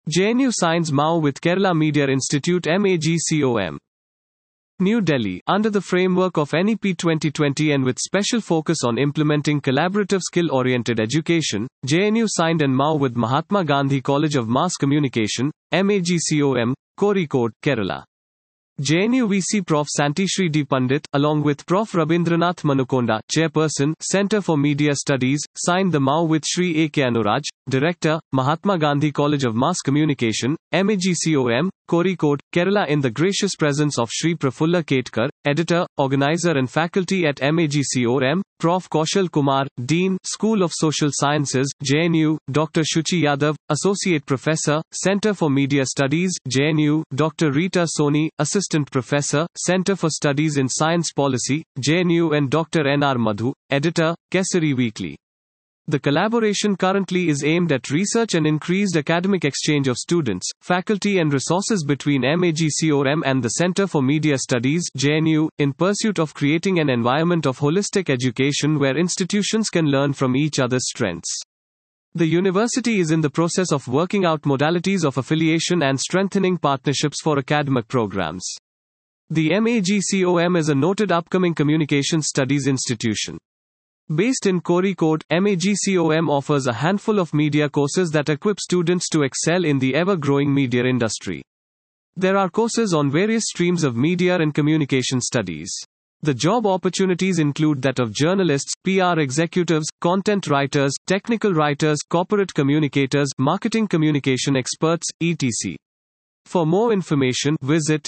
JNU signs MOU with Kerala Media Institute MAGCOM. New Delhi. Under the framework of NEP 2020 and with special focus on implementing collaborative skill-oriented education, JNU signed an MOU with Mahatma Gandhi College of Mass Communication, MAGCOM, Kozhikode, Kerala. JNU VC Prof. Santishri D. Pandit, along with Prof. Rabindranath Manukonda, Chairperson, Center for Media Studies, signed the MOU with Shri A.K. Anuraj, Director, Mahatma Gandhi College of Mass Communication, MAGCOM, Kozhikode, Kerala in the gracious presence of Shri Prafulla Ketkar, Editor, Organizer and Faculty at MAGCOM, Prof. Kaushal Kumar, Dean, School of Social Sciences, JNU, Dr. Shuchi Yadav, Associate Professor, Center for Media Studies, JNU, Dr. Rita Soni, Assistant Professor, Center for Studies in Science Policy, JNU and Dr. N.R. Madhu, Editor, Kesari Weekly. The collaboration currently is aimed at research and increased academic exchange of students, faculty and resources between MAGCOM and the Center for Media Studies (JNU), in pursuit of creating an environment of holistic education where institutions can learn from each other's strengths. The university is in the process of working out modalities of affiliation and strengthening partnerships for academic programs. The MAGCOM is a noted upcoming communication studies institution. Based in Kozhikode, MAGCOM offers a handful of media courses that equip students to excel in the ever-growing media industry. There are courses on various streams of media and communication studies. The job opportunities include that of journalists, PR executives, content writers, technical writers, corporate communicators, marketing communication experts, etc. For more information, visit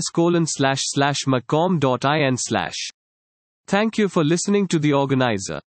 https://macom.in/. Thank you for listening to the organizer.